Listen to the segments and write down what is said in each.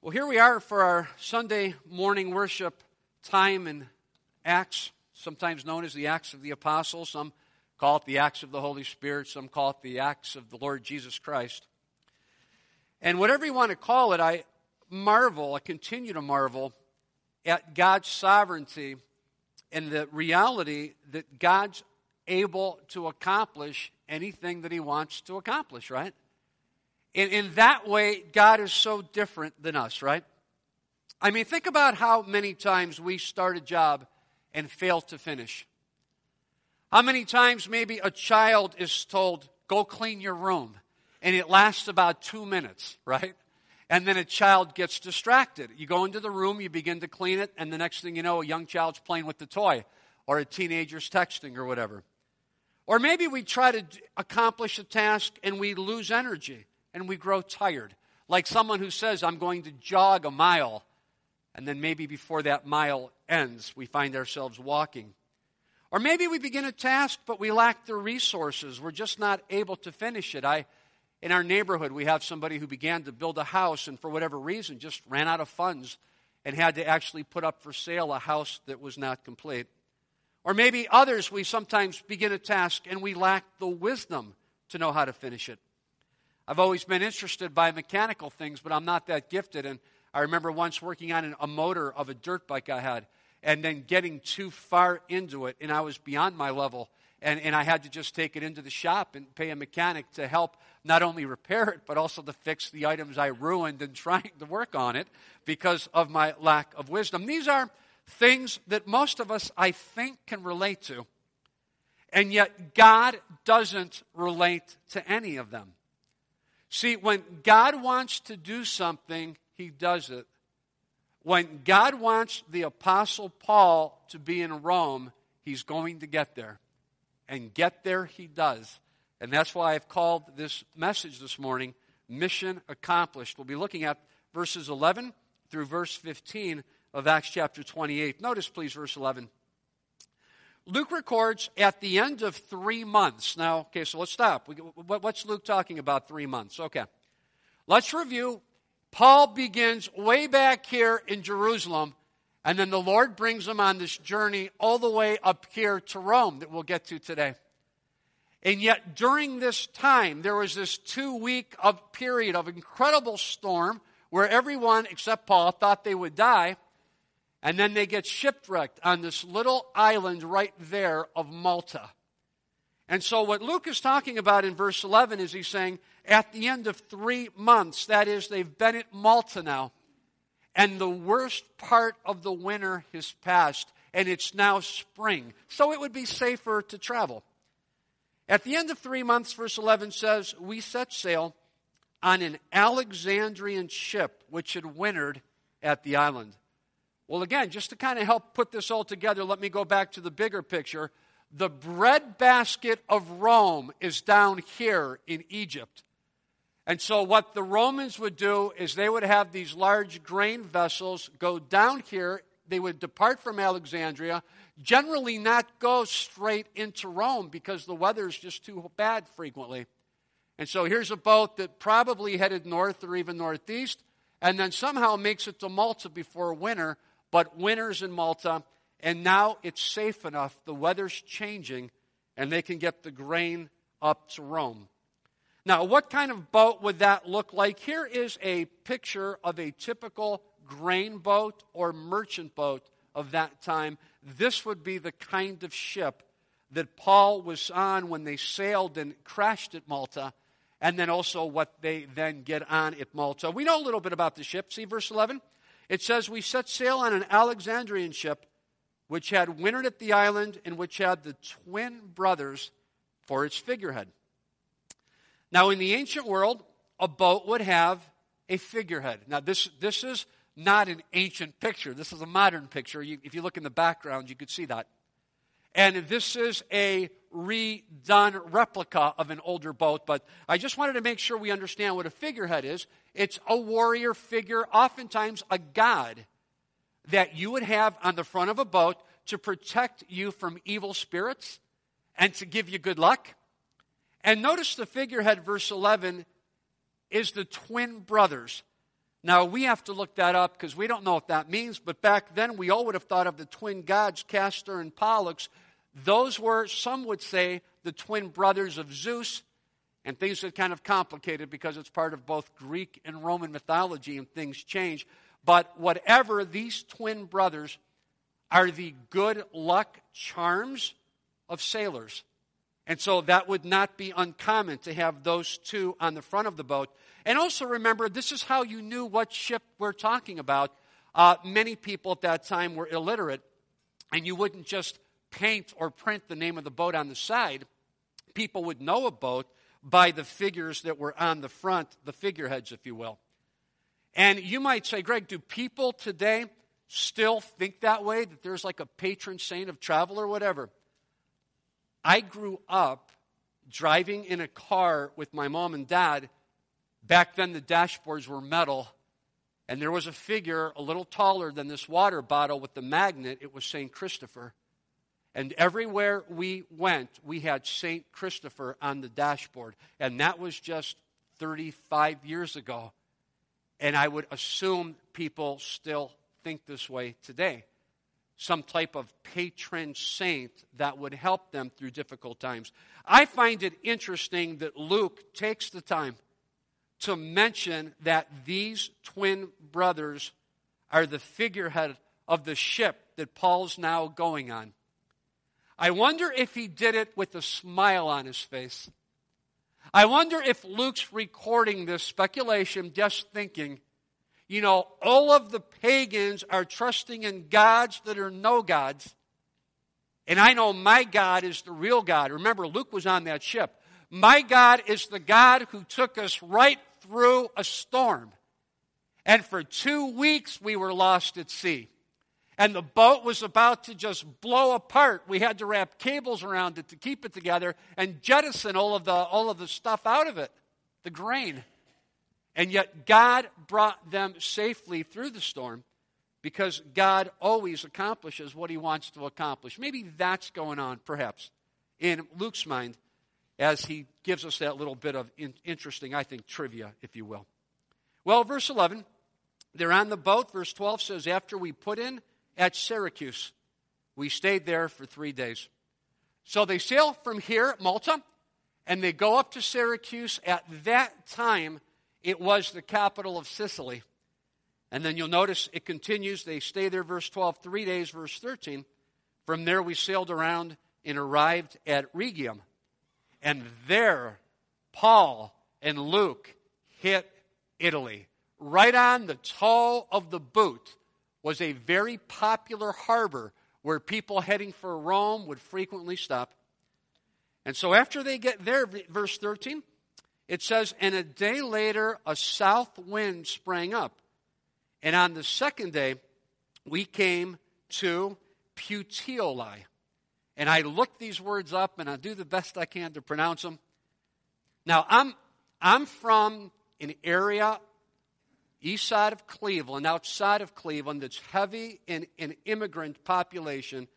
Well, here we are for our Sunday morning worship time in Acts, sometimes known as the Acts of the Apostles. Some call it the Acts of the Holy Spirit. Some call it the Acts of the Lord Jesus Christ. And whatever you want to call it, I continue to marvel at God's sovereignty and the reality that God's able to accomplish anything that He wants to accomplish, right? In that way, God is so different than us, right? I mean, think about how many times we start a job and fail to finish. How many times maybe a child is told, go clean your room, and it lasts about 2 minutes, right? And then a child gets distracted. You go into the room, you begin to clean it, and the next thing you know, a young child's playing with the toy, or a teenager's texting or whatever. Or maybe we try to accomplish a task and we lose energy. And we grow tired. Like someone who says, I'm going to jog a mile. And then maybe before that mile ends, we find ourselves walking. Or maybe we begin a task, but we lack the resources. We're just not able to finish it. In our neighborhood, we have somebody who began to build a house and for whatever reason just ran out of funds and had to actually put up for sale a house that was not complete. Or maybe others, we sometimes begin a task and we lack the wisdom to know how to finish it. I've always been interested by mechanical things, but I'm not that gifted. And I remember once working on a motor of a dirt bike I had and then getting too far into it, and I was beyond my level. And I had to just take it into the shop and pay a mechanic to help not only repair it, but also to fix the items I ruined in trying to work on it because of my lack of wisdom. These are things that most of us, I think, can relate to. And yet God doesn't relate to any of them. See, when God wants to do something, He does it. When God wants the Apostle Paul to be in Rome, He's going to get there. And get there He does. And that's why I've called this message this morning, Mission Accomplished. We'll be looking at verses 11 through verse 15 of Acts chapter 28. Notice, please, verse 11. Luke records at the end of 3 months. Now, okay, so let's stop. What's Luke talking about, 3 months? Okay. Let's review. Paul begins way back here in Jerusalem, and then the Lord brings him on this journey all the way up here to Rome that we'll get to today. And yet, during this time, there was this 2-week period of incredible storm where everyone except Paul thought they would die. And then they get shipwrecked on this little island right there of Malta. And so what Luke is talking about in verse 11 is he's saying, at the end of 3 months, that is, they've been at Malta now, and the worst part of the winter has passed, and it's now spring. So it would be safer to travel. At the end of 3 months, verse 11 says, we set sail on an Alexandrian ship which had wintered at the island. Well, again, just to kind of help put this all together, let me go back to the bigger picture. The breadbasket of Rome is down here in Egypt. And so what the Romans would do is they would have these large grain vessels go down here. They would depart from Alexandria, generally not go straight into Rome because the weather is just too bad frequently. And so here's a boat that probably headed north or even northeast, and then somehow makes it to Malta before winter, but winter's in Malta, and now it's safe enough. The weather's changing, and they can get the grain up to Rome. Now, what kind of boat would that look like? Here is a picture of a typical grain boat or merchant boat of that time. This would be the kind of ship that Paul was on when they sailed and crashed at Malta, and then also what they then get on at Malta. We know a little bit about the ship. See verse 11? It says, we set sail on an Alexandrian ship which had wintered at the island and which had the twin brothers for its figurehead. Now, in the ancient world, a boat would have a figurehead. Now, this is not an ancient picture. This is a modern picture. If you look in the background, you could see that. And this is a redone replica of an older boat, but I just wanted to make sure we understand what a figurehead is. It's a warrior figure, oftentimes a god, that you would have on the front of a boat to protect you from evil spirits and to give you good luck. And notice the figurehead, verse 11, is the twin brothers. Now, we have to look that up because we don't know what that means, but back then we all would have thought of the twin gods, Castor and Pollux. Those were, some would say, the twin brothers of Zeus, and things are kind of complicated because it's part of both Greek and Roman mythology, and things change. But whatever, these twin brothers are the good luck charms of sailors. And so that would not be uncommon to have those two on the front of the boat. And also remember, this is how you knew what ship we're talking about. Many people at that time were illiterate, and you wouldn't just paint or print the name of the boat on the side. People would know a boat by the figures that were on the front, the figureheads, if you will. And you might say, Greg, do people today still think that way, that there's like a patron saint of travel or whatever? I grew up driving in a car with my mom and dad. Back then the dashboards were metal, and there was a figure a little taller than this water bottle with the magnet. It was St. Christopher. And everywhere we went, we had St. Christopher on the dashboard. And that was just 35 years ago. And I would assume people still think this way today. Some type of patron saint that would help them through difficult times. I find it interesting that Luke takes the time to mention that these twin brothers are the figurehead of the ship that Paul's now going on. I wonder if he did it with a smile on his face. I wonder if Luke's recording this speculation just thinking, you know, all of the pagans are trusting in gods that are no gods. And I know my God is the real God. Remember, Luke was on that ship. My God is the God who took us right through a storm. And for 2 weeks we were lost at sea. And the boat was about to just blow apart. We had to wrap cables around it to keep it together and jettison all of the stuff out of it, the grain. And yet God brought them safely through the storm because God always accomplishes what he wants to accomplish. Maybe that's going on, perhaps, in Luke's mind as he gives us that little bit of interesting, I think, trivia, if you will. Well, verse 11, they're on the boat. Verse 12 says, after we put in at Syracuse, we stayed there for 3 days. So they sail from here, Malta, and they go up to Syracuse. At that time, it was the capital of Sicily. And then you'll notice it continues. They stay there, verse 12, 3 days, verse 13. From there we sailed around and arrived at Rhegium. And there, Paul and Luke hit Italy. Right on the toe of the boot was a very popular harbor where people heading for Rome would frequently stop. And so after they get there, verse 13, it says, and a day later, a south wind sprang up. And on the second day, we came to Puteoli. And I looked these words up, and I do the best I can to pronounce them. Now, I'm from an area east side of Cleveland, outside of Cleveland, that's heavy in an immigrant population.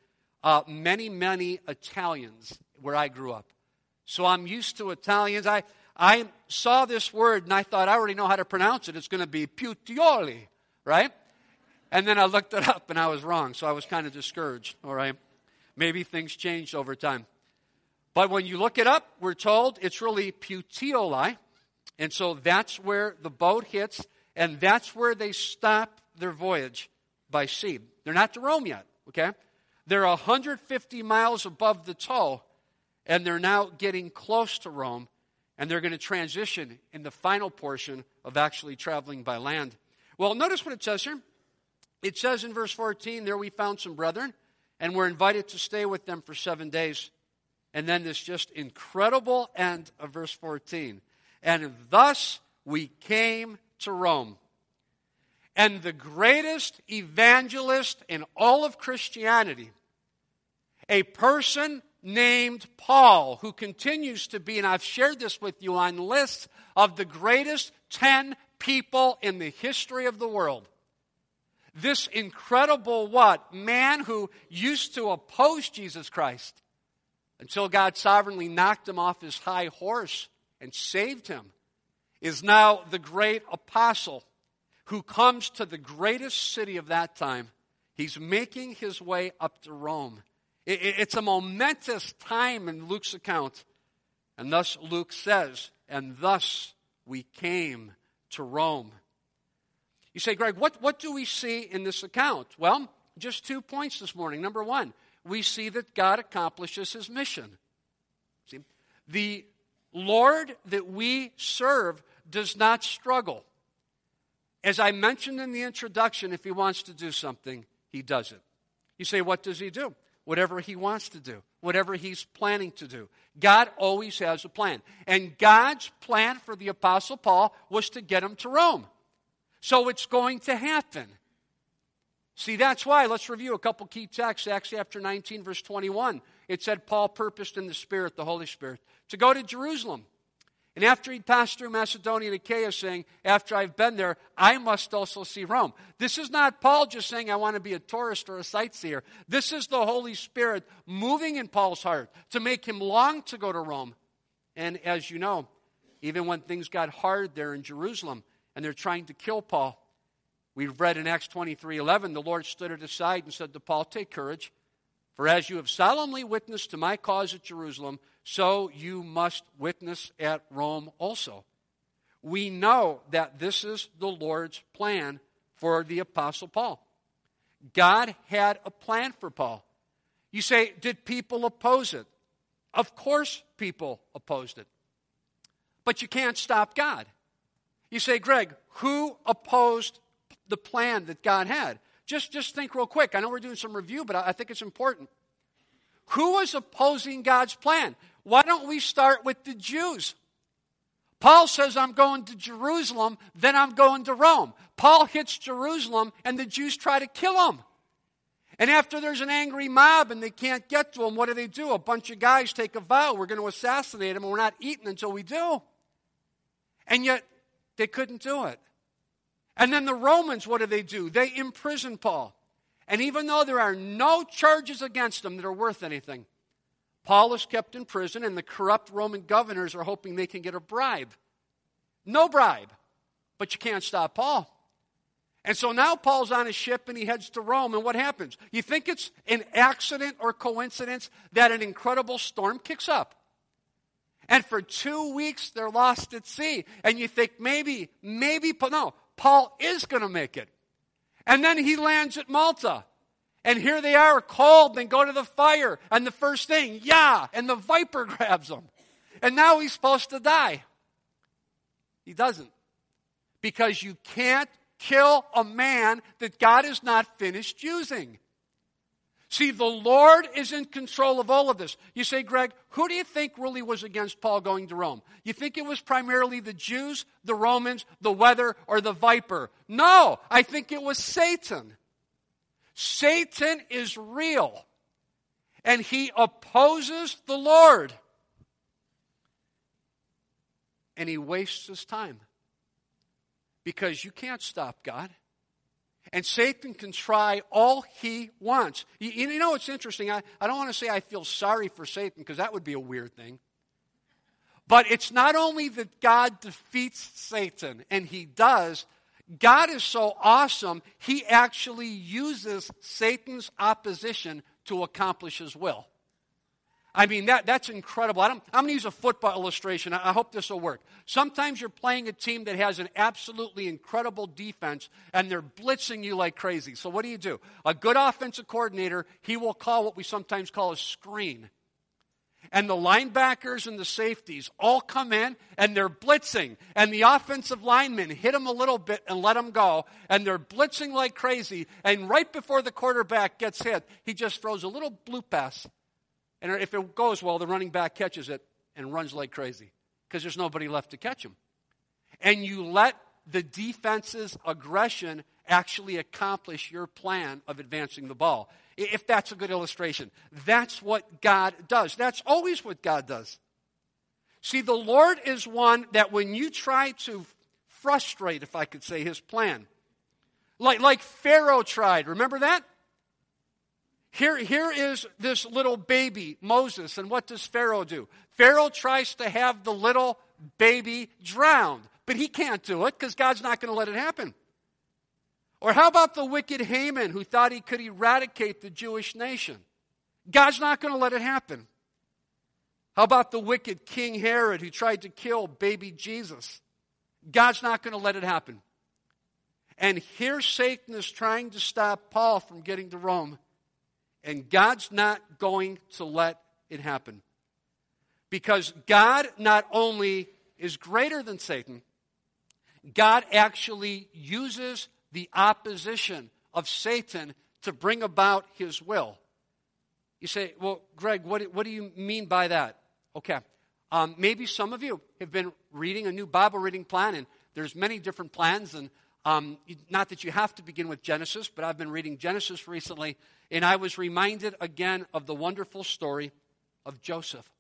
Many Italians where I grew up. So I'm used to Italians. I saw this word and I thought, I already know how to pronounce it. It's going to be Puteoli, right? And then I looked it up and I was wrong. So I was kind of discouraged, all right? Maybe things changed over time. But when you look it up, we're told it's really Puteoli. And so that's where the boat hits, and that's where they stop their voyage by sea. They're not to Rome yet, okay? They're 150 miles above the toe, and they're now getting close to Rome, and they're going to transition in the final portion of actually traveling by land. Well, notice what it says here. It says in verse 14, there we found some brethren, and were invited to stay with them for 7 days. And then this just incredible end of verse 14. And thus we came to Rome. And the greatest evangelist in all of Christianity, a person named Paul, who continues to be, and I've shared this with you on lists of the greatest 10 people in the history of the world. This incredible man who used to oppose Jesus Christ until God sovereignly knocked him off his high horse and saved him, is now the great apostle who comes to the greatest city of that time. He's making his way up to Rome. It's a momentous time in Luke's account. And thus Luke says, and thus we came to Rome. You say, Greg, what do we see in this account? Well, just 2 points this morning. Number one, we see that God accomplishes his mission. See, the Lord that we serve does not struggle. As I mentioned in the introduction, if he wants to do something, he does it. You say, what does he do? Whatever he wants to do, whatever he's planning to do. God always has a plan. And God's plan for the Apostle Paul was to get him to Rome. So it's going to happen. See, that's why. Let's review a couple key texts. Acts chapter 19, verse 21. It said Paul purposed in the Spirit, the Holy Spirit, to go to Jerusalem. And after he'd passed through Macedonia and Achaia, saying, after I've been there, I must also see Rome. This is not Paul just saying, I want to be a tourist or a sightseer. This is the Holy Spirit moving in Paul's heart to make him long to go to Rome. And as you know, even when things got hard there in Jerusalem and they're trying to kill Paul, we've read in Acts 23:11, the Lord stood at his side and said to Paul, take courage, for as you have solemnly witnessed to my cause at Jerusalem, so you must witness at Rome also. We know that this is the Lord's plan for the Apostle Paul. God had a plan for Paul. You say, did people oppose it? Of course people opposed it. But you can't stop God. You say, Greg, who opposed the plan that God had? Just think real quick. I know we're doing some review, but I think it's important. Who was opposing God's plan? Why don't we start with the Jews? Paul says, I'm going to Jerusalem, then I'm going to Rome. Paul hits Jerusalem, and the Jews try to kill him. And after there's an angry mob and they can't get to him, what do? A bunch of guys take a vow. We're going to assassinate him, and we're not eating until we do. And yet, they couldn't do it. And then the Romans, what do? They imprison Paul. And even though there are no charges against him that are worth anything, Paul is kept in prison, and the corrupt Roman governors are hoping they can get a bribe. No bribe. But you can't stop Paul. And so now Paul's on a ship, and he heads to Rome, and what happens? You think it's an accident or coincidence that an incredible storm kicks up? And for 2 weeks, they're lost at sea. And you think maybe, no, Paul is going to make it. And then he lands at Malta. And here they are, cold, and go to the fire. And the first thing, and the viper grabs him. And now he's supposed to die. He doesn't. Because you can't kill a man that God has not finished using. See, the Lord is in control of all of this. You say, Greg, who do you think really was against Paul going to Rome? You think it was primarily the Jews, the Romans, the weather, or the viper? No, I think it was Satan. Satan is real, and he opposes the Lord. And he wastes his time. Because you can't stop God. And Satan can try all he wants. You know what's interesting? I don't want to say I feel sorry for Satan, because that would be a weird thing. But it's not only that God defeats Satan, and he does. God is so awesome, he actually uses Satan's opposition to accomplish his will. I mean, that's incredible. I'm going to use a football illustration. I hope this will work. Sometimes you're playing a team that has an absolutely incredible defense, and they're blitzing you like crazy. So what do? A good offensive coordinator, he will call what we sometimes call a screen. And the linebackers and the safeties all come in, and they're blitzing. And the offensive linemen hit them a little bit and let them go. And they're blitzing like crazy. And right before the quarterback gets hit, he just throws a little blue pass. And if it goes well, the running back catches it and runs like crazy, because there's nobody left to catch him. And you let the defense's aggression actually accomplish your plan of advancing the ball. If that's a good illustration. That's what God does. That's always what God does. See, the Lord is one that when you try to frustrate, if I could say, his plan, like Pharaoh tried, remember that? Here is this little baby, Moses, and what does Pharaoh do? Pharaoh tries to have the little baby drowned, but he can't do it because God's not going to let it happen. Or how about the wicked Haman who thought he could eradicate the Jewish nation? God's not going to let it happen. How about the wicked King Herod who tried to kill baby Jesus? God's not going to let it happen. And here Satan is trying to stop Paul from getting to Rome. And God's not going to let it happen. Because God not only is greater than Satan, God actually uses the opposition of Satan to bring about his will. You say, well, Greg, what do you mean by that? Okay, maybe some of you have been reading a new Bible reading plan, and there's many different plans, and not that you have to begin with Genesis, but I've been reading Genesis recently, and I was reminded again of the wonderful story of Joseph.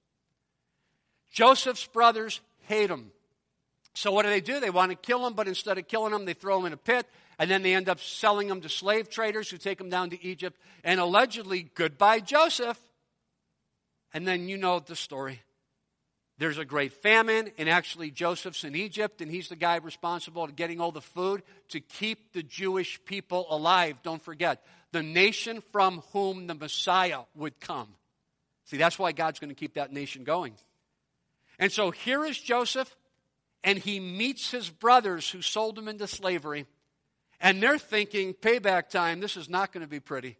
Joseph's brothers hate him. So what do? They want to kill him, but instead of killing him, they throw him in a pit, and then they end up selling him to slave traders who take him down to Egypt, and allegedly, goodbye Joseph. And then you know the story. There's a great famine, and actually Joseph's in Egypt, and he's the guy responsible for getting all the food to keep the Jewish people alive. Don't forget, the nation from whom the Messiah would come. See, that's why God's going to keep that nation going. And so here is Joseph, and he meets his brothers who sold him into slavery. And they're thinking, payback time, this is not going to be pretty.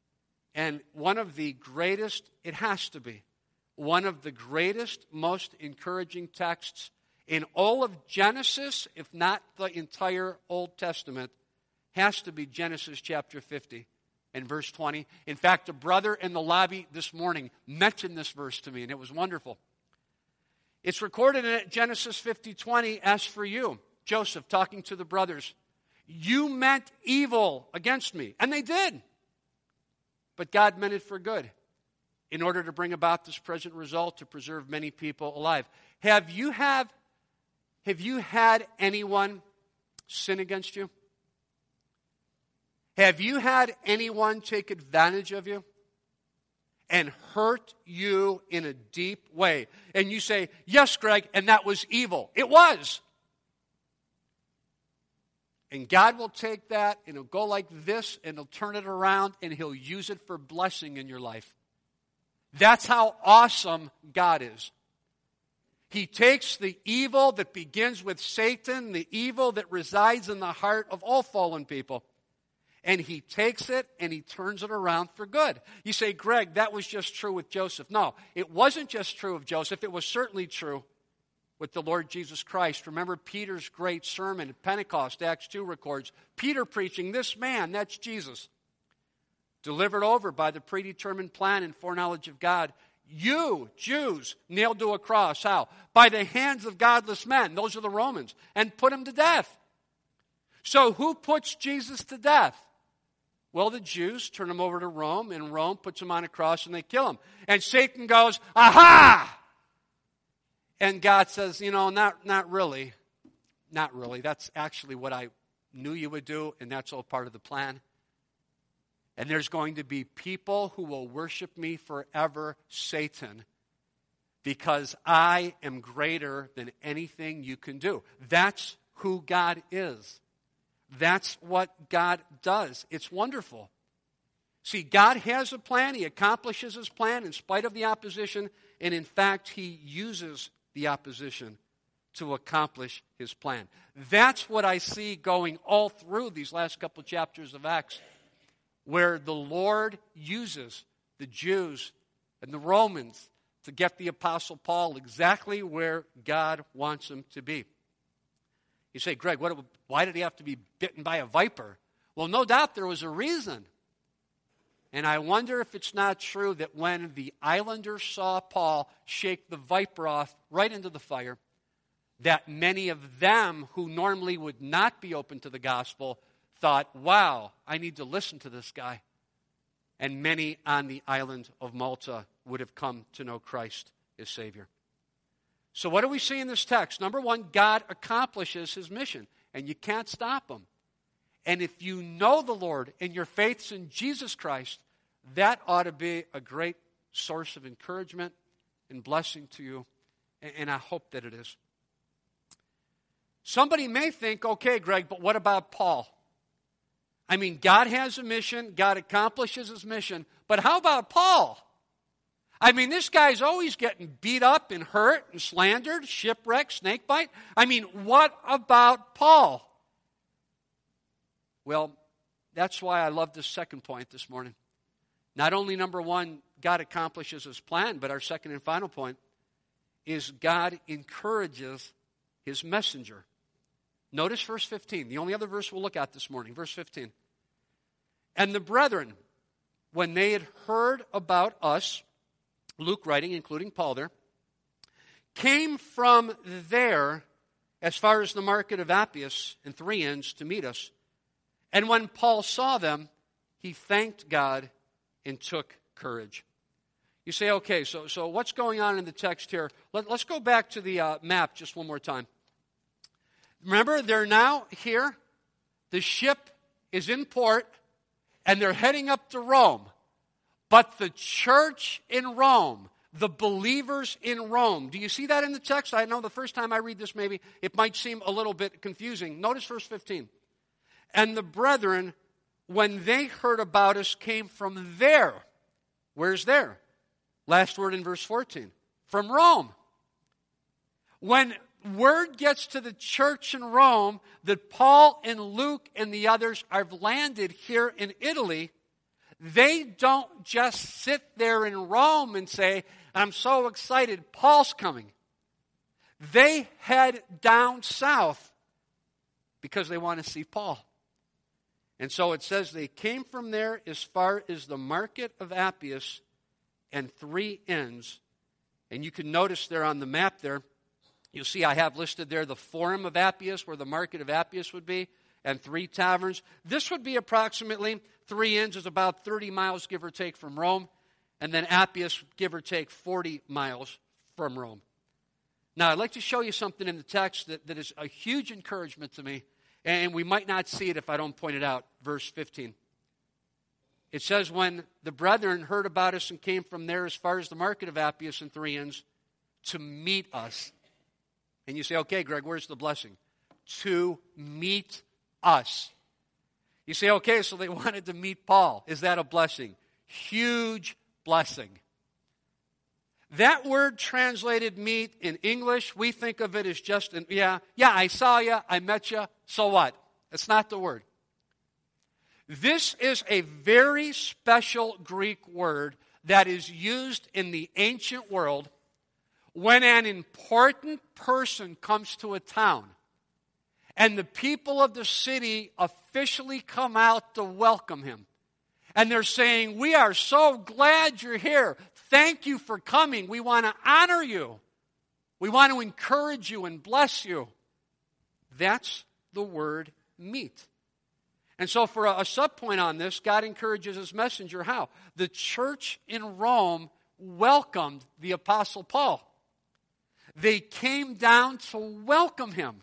And one of the greatest, it has to be, one of the greatest, most encouraging texts in all of Genesis, if not the entire Old Testament, has to be Genesis chapter 50 and verse 20. In fact, a brother in the lobby this morning mentioned this verse to me, and it was wonderful. It's recorded in Genesis 50:20, as for you, Joseph talking to the brothers, you meant evil against me. And they did. But God meant it for good in order to bring about this present result to preserve many people alive. Have you had anyone sin against you? Have you had anyone take advantage of you and hurt you in a deep way? And you say, yes, Greg, and that was evil. It was. And God will take that, and He'll go like this, and He'll turn it around, and He'll use it for blessing in your life. That's how awesome God is. He takes the evil that begins with Satan, the evil that resides in the heart of all fallen people, and He takes it and He turns it around for good. You say, Greg, that was just true with Joseph. No, it wasn't just true of Joseph. It was certainly true with the Lord Jesus Christ. Remember Peter's great sermon at Pentecost, Acts 2 records. Peter preaching, this man, that's Jesus, delivered over by the predetermined plan and foreknowledge of God. You, Jews, nailed to a cross. How? By the hands of godless men. Those are the Romans. And put him to death. So who puts Jesus to death? Well, the Jews turn him over to Rome, and Rome puts him on a cross and they kill him. And Satan goes, aha! And God says, not really. Not really. That's actually what I knew you would do, and that's all part of the plan. And there's going to be people who will worship me forever, Satan, because I am greater than anything you can do. That's who God is. That's what God does. It's wonderful. See, God has a plan. He accomplishes His plan in spite of the opposition, and in fact, He uses the opposition to accomplish His plan. That's what I see going all through these last couple chapters of Acts, where the Lord uses the Jews and the Romans to get the Apostle Paul exactly where God wants him to be. You say, Greg, why did he have to be bitten by a viper? Well, no doubt there was a reason. And I wonder if it's not true that when the islanders saw Paul shake the viper off right into the fire, that many of them who normally would not be open to the gospel thought, wow, I need to listen to this guy. And many on the island of Malta would have come to know Christ as Savior. So what do we see in this text? Number one, God accomplishes His mission, and you can't stop Him. And if you know the Lord and your faith's in Jesus Christ, that ought to be a great source of encouragement and blessing to you, and I hope that it is. Somebody may think, okay, Greg, but what about Paul? I mean, God has a mission. God accomplishes his mission. But how about Paul? I mean, this guy's always getting beat up and hurt and slandered, shipwrecked, snakebite. I mean, what about Paul? Well, that's why I love this second point this morning. Not only, number one, God accomplishes his plan, but our second and final point is God encourages his messenger. Notice verse 15, the only other verse we'll look at this morning, verse 15. And the brethren, when they had heard about us, Luke writing, including Paul there, came from there as far as the market of Appius in 3 Inns to meet us. And when Paul saw them, he thanked God and took courage. You say, okay, so what's going on in the text here? Let's go back to the map just one more time. Remember, they're now here. The ship is in port, and they're heading up to Rome. But the church in Rome, the believers in Rome, do you see that in the text? I know the first time I read this, maybe it might seem a little bit confusing. Notice verse 15. And the brethren, when they heard about us, came from there. Where's there? Last word in verse 14. From Rome. When word gets to the church in Rome that Paul and Luke and the others have landed here in Italy, they don't just sit there in Rome and say, I'm so excited, Paul's coming. They head down south because they want to see Paul. And so it says they came from there as far as the market of Appius and 3 Inns. And you can notice there on the map there, you'll see I have listed there the Forum of Appius, where the market of Appius would be, and 3 taverns. This would be approximately 3 Inns is about 30 miles, give or take, from Rome. And then Appius, give or take, 40 miles from Rome. Now, I'd like to show you something in the text that is a huge encouragement to me. And we might not see it if I don't point it out. Verse 15. It says, when the brethren heard about us and came from there as far as the market of Appius and 3 Inns to meet us. And you say, okay, Greg, where's the blessing? To meet us. You say, okay, so they wanted to meet Paul. Is that a blessing? Huge blessing. That word translated meet in English, we think of it as just, yeah, I saw you, I met you, so what? It's not the word. This is a very special Greek word that is used in the ancient world when an important person comes to a town and the people of the city officially come out to welcome him. And they're saying, we are so glad you're here. Thank you for coming. We want to honor you. We want to encourage you and bless you. That's the word meet. And so for a subpoint on this, God encourages his messenger. How? The church in Rome welcomed the Apostle Paul. They came down to welcome him.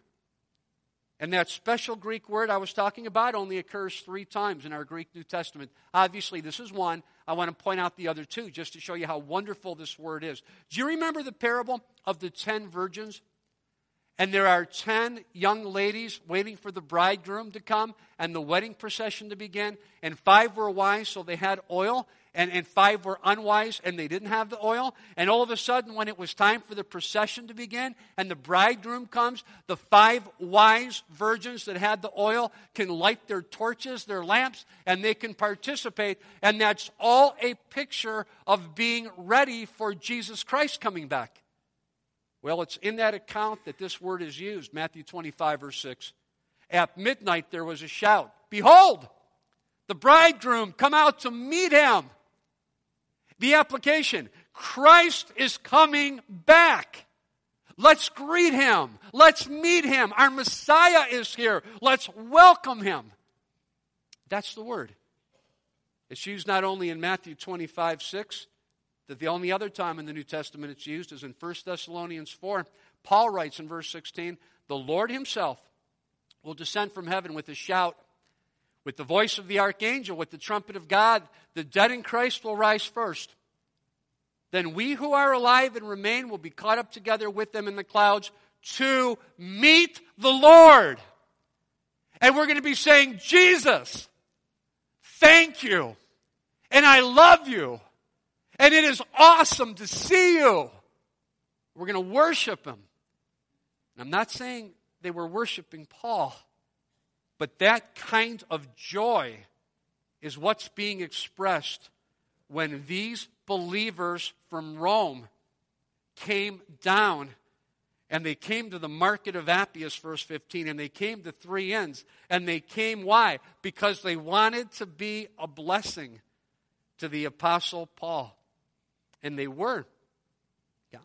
And that special Greek word I was talking about only occurs 3 times in our Greek New Testament. Obviously, this is one. I want to point out the other 2 just to show you how wonderful this word is. Do you remember the parable of the 10 virgins? And there are 10 young ladies waiting for the bridegroom to come and the wedding procession to begin. And 5 were wise, so they had oil. And 5 were unwise, and they didn't have the oil. And all of a sudden, when it was time for the procession to begin and the bridegroom comes, the 5 wise virgins that had the oil can light their torches, their lamps, and they can participate. And that's all a picture of being ready for Jesus Christ coming back. Well, it's in that account that this word is used, Matthew 25, verse 6. At midnight there was a shout, behold, the bridegroom, come out to meet him. The application, Christ is coming back. Let's greet him. Let's meet him. Our Messiah is here. Let's welcome him. That's the word. It's used not only in Matthew 25, 6, that the only other time in the New Testament it's used is in 1 Thessalonians 4. Paul writes in verse 16, the Lord himself will descend from heaven with a shout, with the voice of the archangel, with the trumpet of God. The dead in Christ will rise first. Then we who are alive and remain will be caught up together with them in the clouds to meet the Lord. And we're going to be saying, Jesus, thank you. And I love you. And it is awesome to see you. We're going to worship him. And I'm not saying they were worshiping Paul, but that kind of joy is what's being expressed when these believers from Rome came down and they came to the market of Appius, verse 15, and they came to 3 inns. And they came, why? Because they wanted to be a blessing to the Apostle Paul. And they were. Yeah.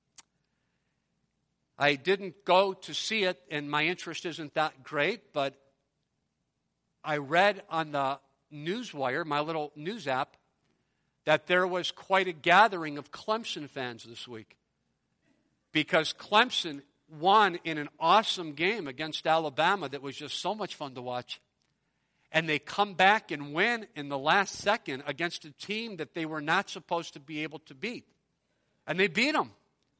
I didn't go to see it, and my interest isn't that great, but I read on the Newswire, my little news app, that there was quite a gathering of Clemson fans this week. Because Clemson won in an awesome game against Alabama that was just so much fun to watch. And they come back and win in the last second against a team that they were not supposed to be able to beat. And they beat them.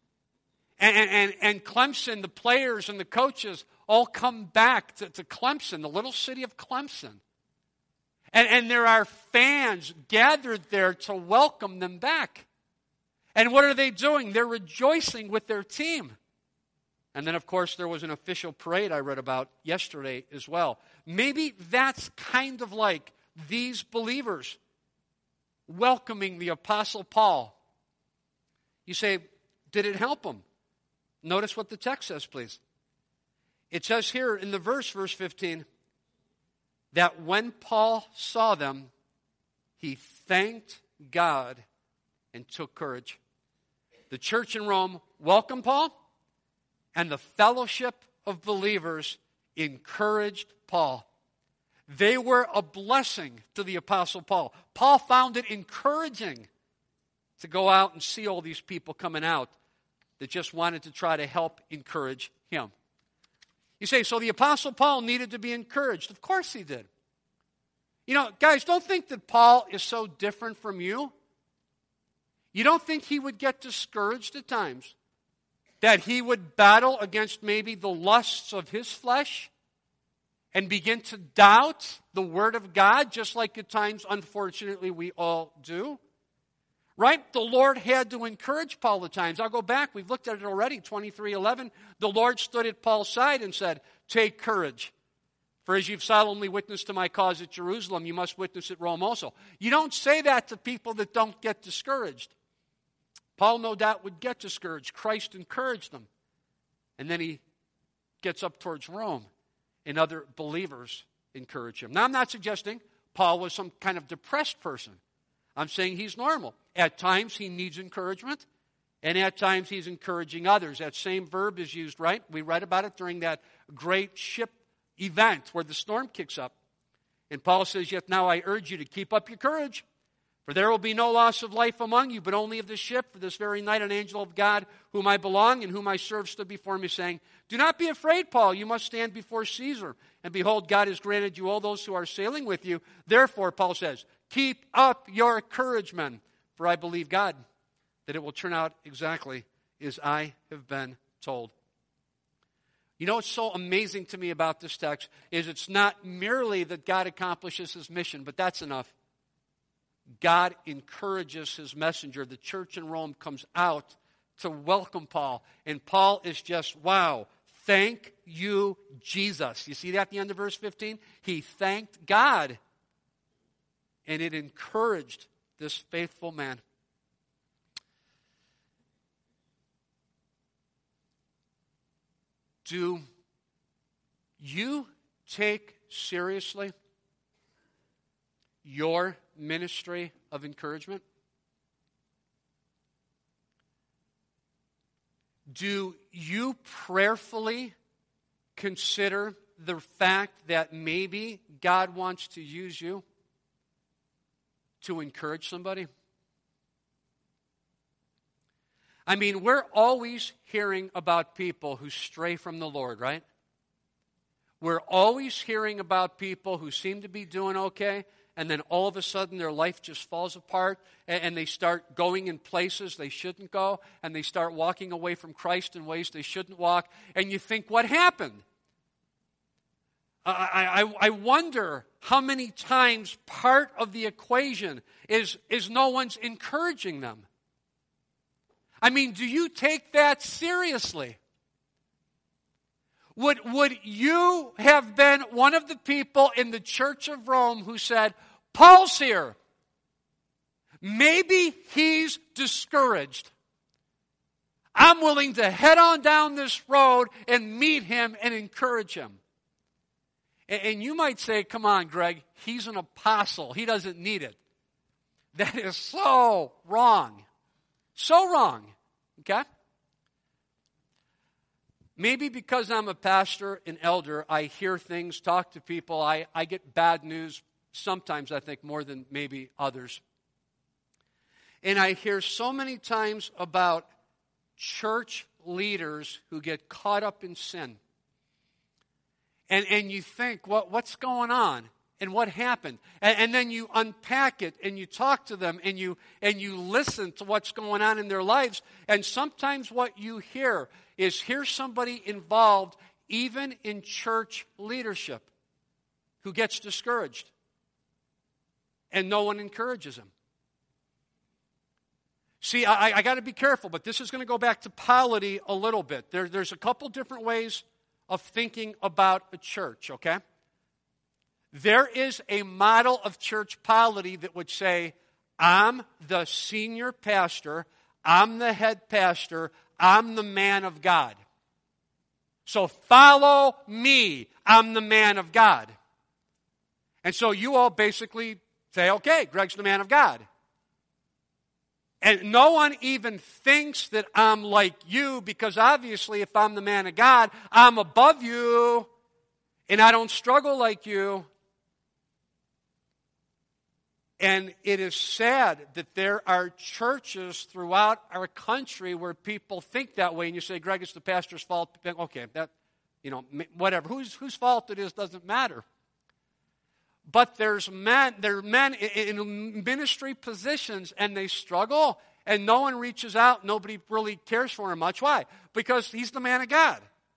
And Clemson, the players and the coaches, all come back to Clemson, the little city of Clemson. And there are fans gathered there to welcome them back. And what are they doing? They're rejoicing with their team. And then, of course, there was an official parade I read about yesterday as well. Maybe that's kind of like these believers welcoming the Apostle Paul. You say, did it help them? Notice what the text says, please. It says here in the verse 15, that when Paul saw them, he thanked God and took courage. The church in Rome welcomed Paul, and the fellowship of believers encouraged Paul. They were a blessing to the Apostle Paul. Paul found it encouraging to go out and see all these people coming out that just wanted to try to help encourage him. You say, so the Apostle Paul needed to be encouraged. Of course he did. You know, guys, don't think that Paul is so different from you. You don't think he would get discouraged at times? That he would battle against maybe the lusts of his flesh and begin to doubt the Word of God, just like at times, unfortunately, we all do? Right? The Lord had to encourage Paul at times. I'll go back. We've looked at it already, 23:11. The Lord stood at Paul's side and said, take courage. For as you've solemnly witnessed to my cause at Jerusalem, you must witness at Rome also. You don't say that to people that don't get discouraged. Paul, no doubt, would get discouraged. Christ encouraged them. And then he gets up towards Rome, and other believers encourage him. Now, I'm not suggesting Paul was some kind of depressed person. I'm saying he's normal. At times, he needs encouragement, and at times, he's encouraging others. That same verb is used, right? We read about it during that great ship event where the storm kicks up. And Paul says, yet now I urge you to keep up your courage, for there will be no loss of life among you, but only of the ship. For this very night an angel of God, whom I belong and whom I serve, stood before me, saying, do not be afraid, Paul. You must stand before Caesar. And behold, God has granted you all those who are sailing with you. Therefore, Paul says, keep up your courage, men, for I believe God that it will turn out exactly as I have been told. You know what's so amazing to me about this text is it's not merely that God accomplishes his mission, but that's enough. God encourages his messenger. The church in Rome comes out to welcome Paul. And Paul is just, wow, thank you, Jesus. You see that at the end of verse 15? He thanked God. And it encouraged this faithful man. Do you take seriously your ministry of encouragement? Do you prayerfully consider the fact that maybe God wants to use you to encourage somebody? I mean, we're always hearing about people who stray from the Lord, right? We're always hearing about people who seem to be doing okay, and then all of a sudden their life just falls apart, and they start going in places they shouldn't go, and they start walking away from Christ in ways they shouldn't walk, and you think, what happened? I wonder how many times part of the equation is no one's encouraging them. I mean, do you take that seriously? Would you have been one of the people in the Church of Rome who said, Paul's here. Maybe he's discouraged. I'm willing to head on down this road and meet him and encourage him. And you might say, come on, Greg, he's an apostle. He doesn't need it. That is so wrong. So wrong. Okay? Maybe because I'm a pastor, an elder, I hear things, talk to people. I get bad news sometimes, I think, more than maybe others. And I hear so many times about church leaders who get caught up in sin. And you think, what's going on? And what happened? And then you unpack it and you talk to them and you listen to what's going on in their lives. And sometimes what you hear is here's somebody involved even in church leadership who gets discouraged. And no one encourages him. See, I got to be careful, but this is going to go back to polity a little bit. There's a couple different ways of thinking about a church, okay? There is a model of church polity that would say, I'm the senior pastor, I'm the head pastor, I'm the man of God. So follow me, I'm the man of God. And so you all basically say, okay, Greg's the man of God. And no one even thinks that I'm like you, because obviously if I'm the man of God, I'm above you, and I don't struggle like you. And it is sad that there are churches throughout our country where people think that way, and you say, Greg, it's the pastor's fault. Okay, that, whatever. Whose fault it is doesn't matter. But there are men in ministry positions, and they struggle, and no one reaches out. Nobody really cares for him much. Why? Because he's the man of God.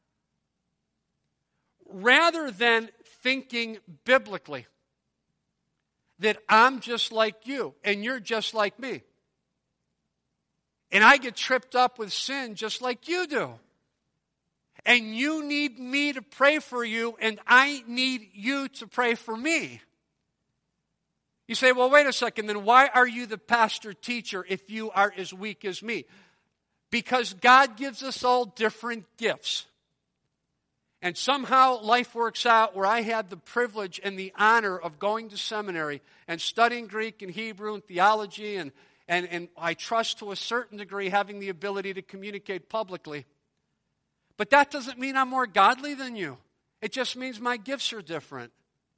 Rather than thinking biblically that I'm just like you, and you're just like me, and I get tripped up with sin just like you do, and you need me to pray for you, and I need you to pray for me. You say, well, wait a second, then why are you the pastor teacher if you are as weak as me? Because God gives us all different gifts. And somehow life works out where I had the privilege and the honor of going to seminary and studying Greek and Hebrew and theology, and I trust to a certain degree having the ability to communicate publicly. But that doesn't mean I'm more godly than you. It just means my gifts are different.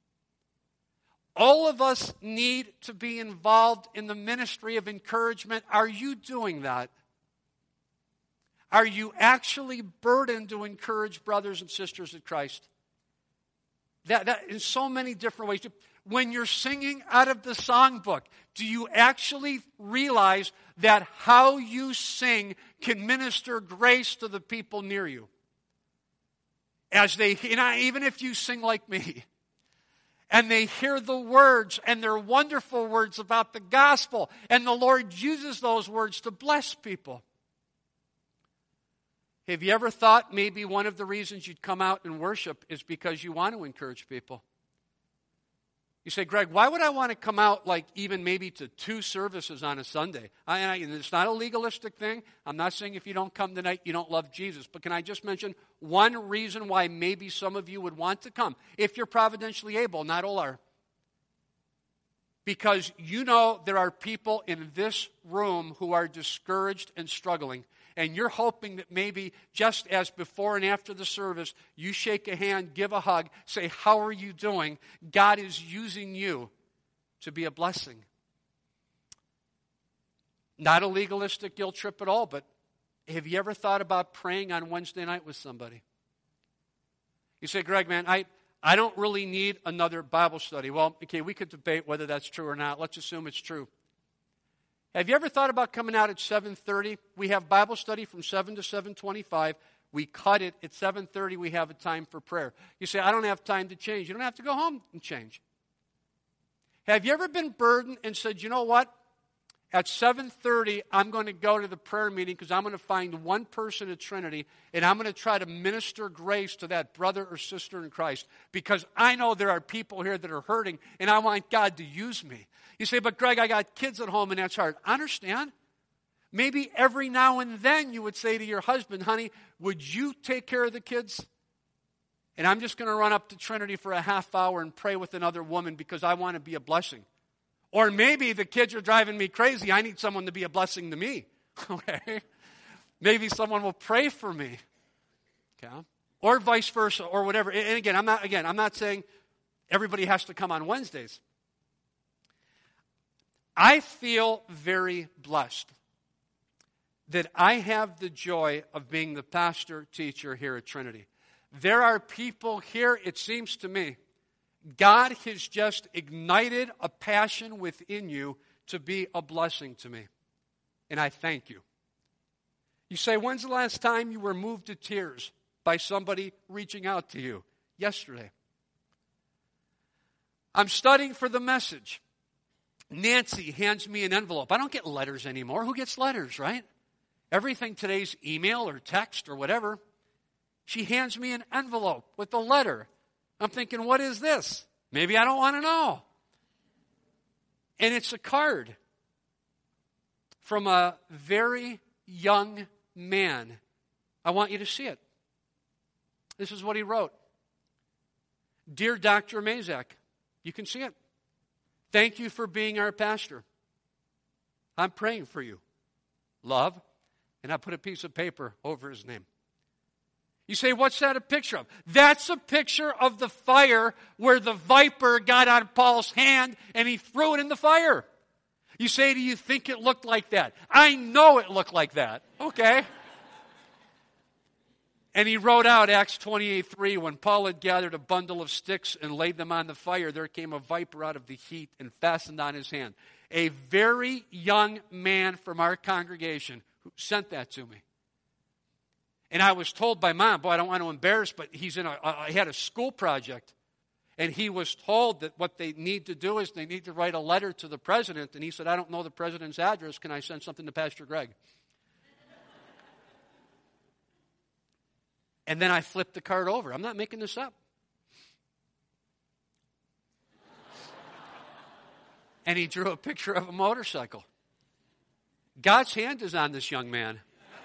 All of us need to be involved in the ministry of encouragement. Are you doing that? Are you actually burdened to encourage brothers and sisters in Christ? That in so many different ways. When you're singing out of the songbook, do you actually realize that how you sing can minister grace to the people near you? As they, even if you sing like me, and they hear the words, and they're wonderful words about the gospel, and the Lord uses those words to bless people. Have you ever thought maybe one of the reasons you'd come out and worship is because you want to encourage people? You say, Greg, why would I want to come out like even maybe to 2 services on a Sunday? It's not a legalistic thing. I'm not saying if you don't come tonight, you don't love Jesus. But can I just mention one reason why maybe some of you would want to come, if you're providentially able, not all are. Because you know there are people in this room who are discouraged and struggling. And you're hoping that maybe just as before and after the service, you shake a hand, give a hug, say, how are you doing? God is using you to be a blessing. Not a legalistic guilt trip at all, but have you ever thought about praying on Wednesday night with somebody? You say, Greg, man, I don't really need another Bible study. Well, okay, we could debate whether that's true or not. Let's assume it's true. Have you ever thought about coming out at 7:30? We have Bible study from 7 to 7:25. We cut it at 7:30. We have a time for prayer. You say, I don't have time to change. You don't have to go home and change. Have you ever been burdened and said, you know what? At 7:30, I'm going to go to the prayer meeting because I'm going to find one person at Trinity and I'm going to try to minister grace to that brother or sister in Christ because I know there are people here that are hurting and I want God to use me. You say, but Greg, I got kids at home and that's hard. I understand. Maybe every now and then you would say to your husband, honey, would you take care of the kids? And I'm just going to run up to Trinity for a half hour and pray with another woman because I want to be a blessing. Or maybe the kids are driving me crazy. I need someone to be a blessing to me. Okay? Maybe someone will pray for me. Okay? Or vice versa, or whatever. And again, I'm not saying everybody has to come on Wednesdays. I feel very blessed that I have the joy of being the pastor teacher here at Trinity. There are people here, it seems to me, God has just ignited a passion within you to be a blessing to me. And I thank you. You say, when's the last time you were moved to tears by somebody reaching out to you? Yesterday. I'm studying for the message. Nancy hands me an envelope. I don't get letters anymore. Who gets letters, right? Everything today's email or text or whatever. She hands me an envelope with a letter. I'm thinking, what is this? Maybe I don't want to know. And it's a card from a very young man. I want you to see it. This is what he wrote. Dear Dr. Mazak, you can see it. Thank you for being our pastor. I'm praying for you. Love. And I put a piece of paper over his name. You say, what's that a picture of? That's a picture of the fire where the viper got on Paul's hand and he threw it in the fire. You say, do you think it looked like that? I know it looked like that. Okay. And he wrote out Acts 28:3, when Paul had gathered a bundle of sticks and laid them on the fire, there came a viper out of the heat and fastened on his hand. A very young man from our congregation who sent that to me. And I was told by Mom, boy, I don't want to embarrass, but he had a school project. And he was told that what they need to do is they need to write a letter to the president. And he said, I don't know the president's address. Can I send something to Pastor Greg? And then I flipped the card over. I'm not making this up. And he drew a picture of a motorcycle. God's hand is on this young man.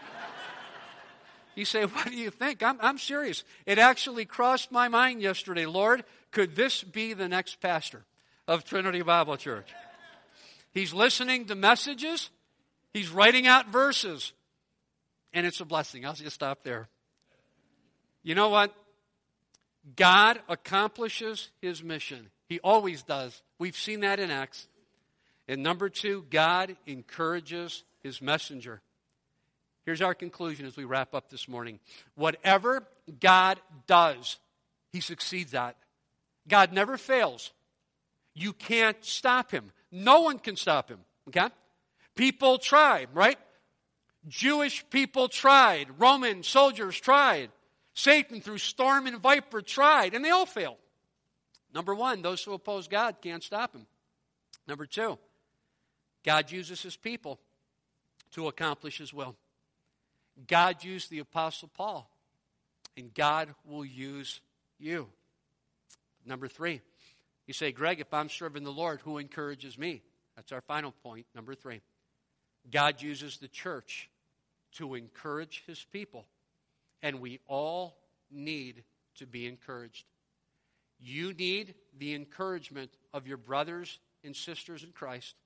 You say, what do you think? I'm serious. It actually crossed my mind yesterday. Lord, could this be the next pastor of Trinity Bible Church? He's listening to messages. He's writing out verses. And it's a blessing. I'll just stop there. You know what? God accomplishes his mission. He always does. We've seen that in Acts. And number 2, God encourages his messenger. Here's our conclusion as we wrap up this morning. Whatever God does, he succeeds at. God never fails. You can't stop him. No one can stop him. Okay? People tried, right? Jewish people tried. Roman soldiers tried. Satan through storm and viper tried, and they all failed. Number 1, those who oppose God can't stop him. Number 2, God uses his people to accomplish his will. God used the Apostle Paul, and God will use you. Number 3, you say, Greg, if I'm serving the Lord, who encourages me? That's our final point, number 3. God uses the church to encourage his people, and we all need to be encouraged. You need the encouragement of your brothers and sisters in Christ,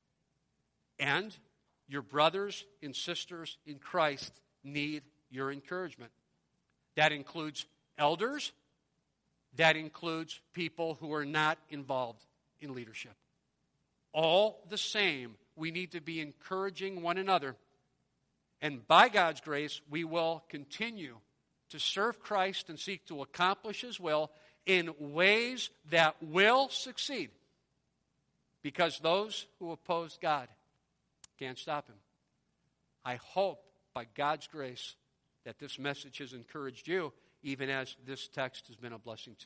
and your brothers and sisters in Christ need your encouragement. That includes elders. That includes people who are not involved in leadership. All the same, we need to be encouraging one another. And by God's grace, we will continue to serve Christ and seek to accomplish his will in ways that will succeed. Because those who oppose God can't stop him. I hope, by God's grace, that this message has encouraged you, even as this text has been a blessing to